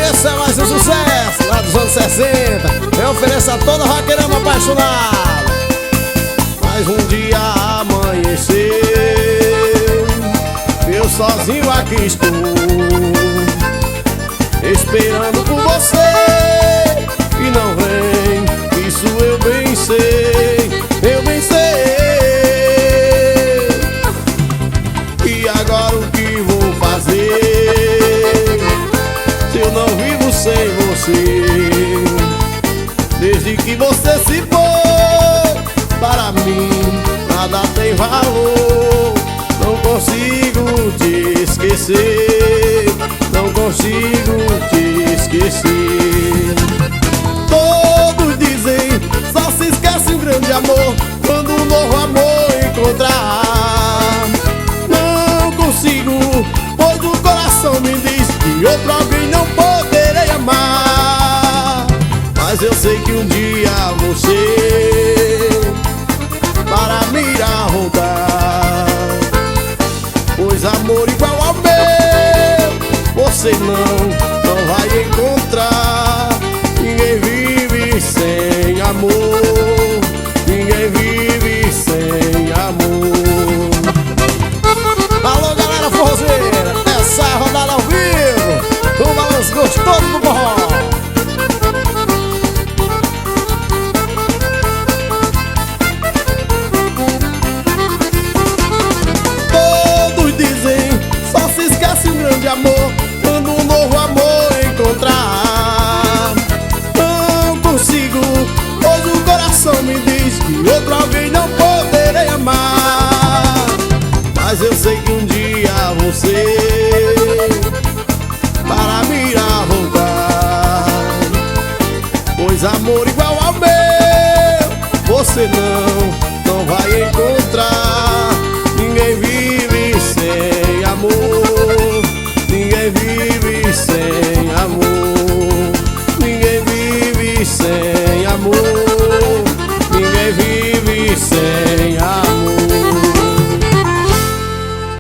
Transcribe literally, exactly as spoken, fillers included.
Esse é mais um sucesso lá dos anos sessenta. Eu ofereço a toda vaqueirama apaixonada. Mas um dia amanheceu, eu sozinho aqui estou, esperando por você e não vem. Isso eu bem sei, eu bem sei. E agora o que vou fazer se eu não vivo sem você? Desde que você se foi, para mim nada tem valor. Não consigo te esquecer, não consigo te esquecer. Todos dizem, só se esquece um grande amor quando um novo amor encontrar. Não consigo, pois o coração me diz que outro alguém não poderei amar. Mas eu sei que um dia você para me irá voltar, pois amor igual ao meu você não, não vai encontrar. Ninguém vive sem amor, ninguém vive sem amor. Alô galera forrozeira, essa é a rodada ao vivo, o balanço gostoso do forró. Todos dizem, só se esquece um grande amor quando um novo amor encontrar. Não consigo, pois o coração me diz que outro alguém não poderei amar. Mas eu sei que um dia você para me irá voltar, pois amor igual ao meu você não, não vai encontrar.